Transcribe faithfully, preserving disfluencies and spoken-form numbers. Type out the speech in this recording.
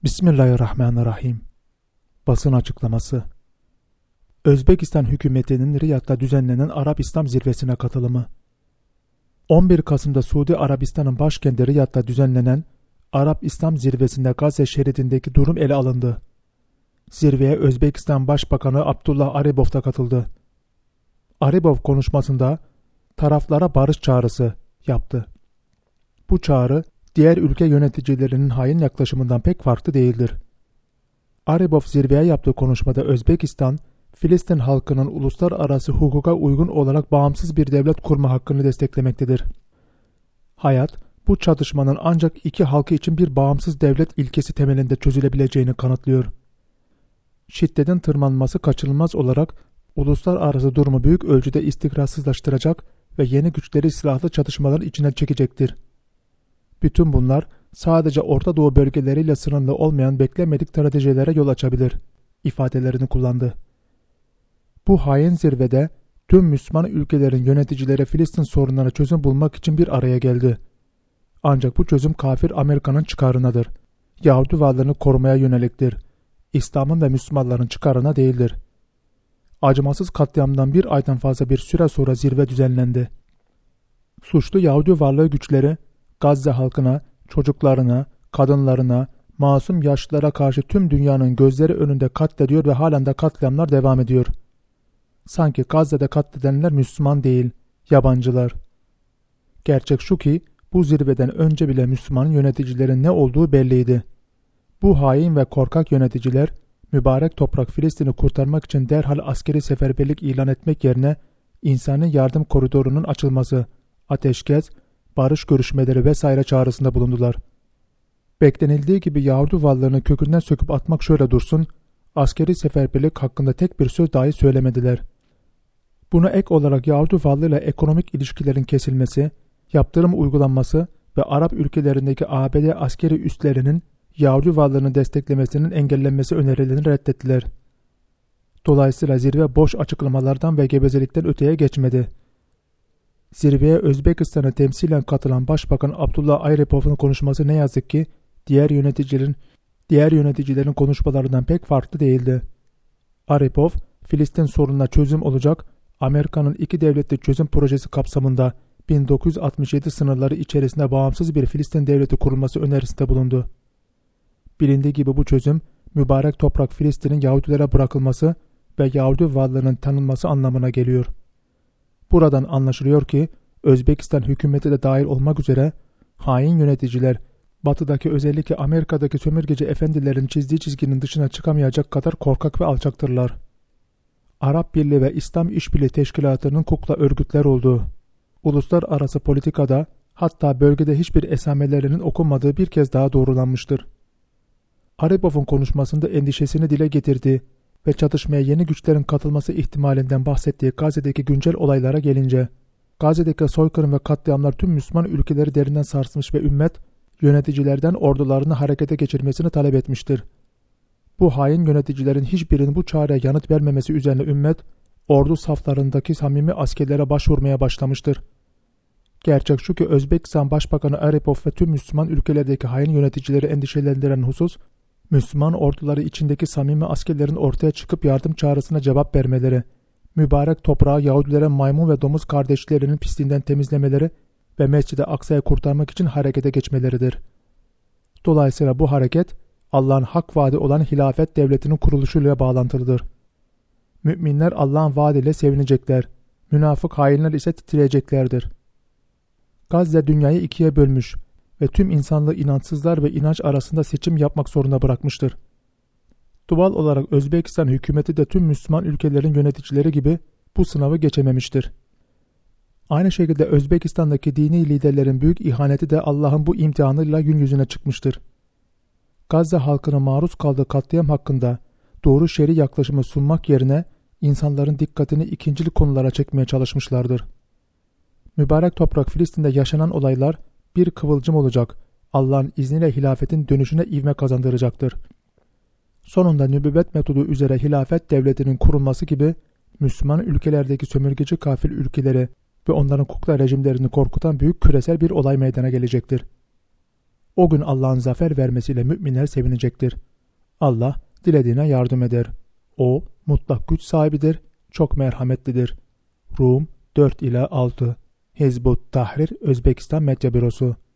Bismillahirrahmanirrahim. Basın açıklaması. Özbekistan hükümetinin Riyad'da düzenlenen Arap İslam Zirvesi'ne katılımı. on bir Kasım'da Suudi Arabistan'ın başkenti Riyad'da düzenlenen Arap İslam Zirvesi'nde Gazze şeridindeki durum ele alındı. Zirveye Özbekistan Başbakanı Abdullah Aripov da katıldı. Aripov konuşmasında taraflara barış çağrısı yaptı. Bu çağrı diğer ülke yöneticilerinin hain yaklaşımından pek farklı değildir. Aripov zirveye yaptığı konuşmada Özbekistan, Filistin halkının uluslararası hukuka uygun olarak bağımsız bir devlet kurma hakkını desteklemektedir. Hayat, bu çatışmanın ancak iki halkı için bir bağımsız devlet ilkesi temelinde çözülebileceğini kanıtlıyor. Şiddetin tırmanması kaçınılmaz olarak uluslararası durumu büyük ölçüde istikrarsızlaştıracak ve yeni güçleri silahlı çatışmaların içine çekecektir. Bütün bunlar sadece Orta Doğu bölgeleriyle sınırlı olmayan beklenmedik stratejilere yol açabilir ifadelerini kullandı. Bu hain zirvede tüm Müslüman ülkelerin yöneticileri Filistin sorunlarına çözüm bulmak için bir araya geldi. Ancak bu çözüm kafir Amerika'nın çıkarınadır. Yahudi varlığını korumaya yöneliktir. İslam'ın ve Müslümanların çıkarına değildir. Acımasız katliamdan bir aydan fazla bir süre sonra zirve düzenlendi. Suçlu Yahudi varlığı güçleri Gazze halkına, çocuklarına, kadınlarına, masum yaşlılara karşı tüm dünyanın gözleri önünde katlediyor ve halen de katliamlar devam ediyor. Sanki Gazze'de katledenler Müslüman değil, yabancılar. Gerçek şu ki bu zirveden önce bile Müslüman yöneticilerin ne olduğu belliydi. Bu hain ve korkak yöneticiler mübarek toprak Filistin'i kurtarmak için derhal askeri seferberlik ilan etmek yerine insani yardım koridorunun açılması, ateşkes, barış görüşmeleri vesaire çağrısında bulundular. Beklenildiği gibi Yahudi varlığını kökünden söküp atmak şöyle dursun, askeri seferberlik hakkında tek bir söz dahi söylemediler. Buna ek olarak Yahudi varlığıyla ekonomik ilişkilerin kesilmesi, yaptırım uygulanması ve Arap ülkelerindeki A B D askeri üslerinin Yahudi varlığını desteklemesinin engellenmesi önerilerini reddettiler. Dolayısıyla zirve boş açıklamalardan ve gevezelikten öteye geçmedi. Zirveye Özbekistan'a temsilen katılan Başbakan Abdullah Aripov'un konuşması ne yazık ki diğer yöneticilerin diğer yöneticilerin konuşmalarından pek farklı değildi. Aripov, Filistin sorununa çözüm olacak Amerika'nın iki devletli çözüm projesi kapsamında bin dokuz yüz altmış yedi sınırları içerisinde bağımsız bir Filistin devleti kurulması önerisinde bulundu. Bilindiği gibi bu çözüm, mübarek toprak Filistin'in Yahudilere bırakılması ve Yahudi varlığının tanınması anlamına geliyor. Buradan anlaşılıyor ki Özbekistan hükümeti de dahil olmak üzere hain yöneticiler batıdaki özellikle Amerika'daki sömürgeci efendilerin çizdiği çizginin dışına çıkamayacak kadar korkak ve alçaktırlar. Arap Birliği ve İslam İşbirliği Teşkilatı'nın kukla örgütler olduğu, uluslararası politikada hatta bölgede hiçbir esamelerinin okunmadığı bir kez daha doğrulanmıştır. Aripov'un konuşmasında endişesini dile getirdiği ve çatışmaya yeni güçlerin katılması ihtimalinden bahsettiği Gazze'deki güncel olaylara gelince, Gazze'deki soykırım ve katliamlar tüm Müslüman ülkeleri derinden sarsmış ve ümmet, yöneticilerden ordularını harekete geçirmesini talep etmiştir. Bu hain yöneticilerin hiçbirinin bu çağrıya yanıt vermemesi üzerine ümmet, ordu saflarındaki samimi askerlere başvurmaya başlamıştır. Gerçek şu ki Özbekistan Başbakanı Aripov ve tüm Müslüman ülkelerdeki hain yöneticileri endişelendiren husus, Müslüman orduları içindeki samimi askerlerin ortaya çıkıp yardım çağrısına cevap vermeleri, mübarek toprağı Yahudilere maymun ve domuz kardeşlerinin pisliğinden temizlemeleri ve Mescid-i Aksa'yı kurtarmak için harekete geçmeleridir. Dolayısıyla bu hareket, Allah'ın hak vaadi olan hilafet devletinin kuruluşuyla bağlantılıdır. Müminler Allah'ın vaadiyle sevinecekler, münafık hainler ise titreyeceklerdir. Gazze dünyayı ikiye bölmüş ve tüm insanlığı inançsızlar ve inanç arasında seçim yapmak zorunda bırakmıştır. Doğal olarak Özbekistan hükümeti de tüm Müslüman ülkelerin yöneticileri gibi bu sınavı geçememiştir. Aynı şekilde Özbekistan'daki dini liderlerin büyük ihaneti de Allah'ın bu imtihanıyla gün yüzüne çıkmıştır. Gazze halkının maruz kaldığı katliam hakkında doğru şer'i yaklaşımı sunmak yerine insanların dikkatini ikincil konulara çekmeye çalışmışlardır. Mübarek toprak Filistin'de yaşanan olaylar bir kıvılcım olacak, Allah'ın izniyle hilafetin dönüşüne ivme kazandıracaktır. Sonunda nübüvvet metodu üzere hilafet devletinin kurulması gibi Müslüman ülkelerdeki sömürgeci kafir ülkeleri ve onların kukla rejimlerini korkutan büyük küresel bir olay meydana gelecektir. O gün Allah'ın zafer vermesiyle müminler sevinecektir. Allah dilediğine yardım eder. O mutlak güç sahibidir, çok merhametlidir. Rum dört ila altı Hizbut Tahrir Özbekistan Medya Bürosu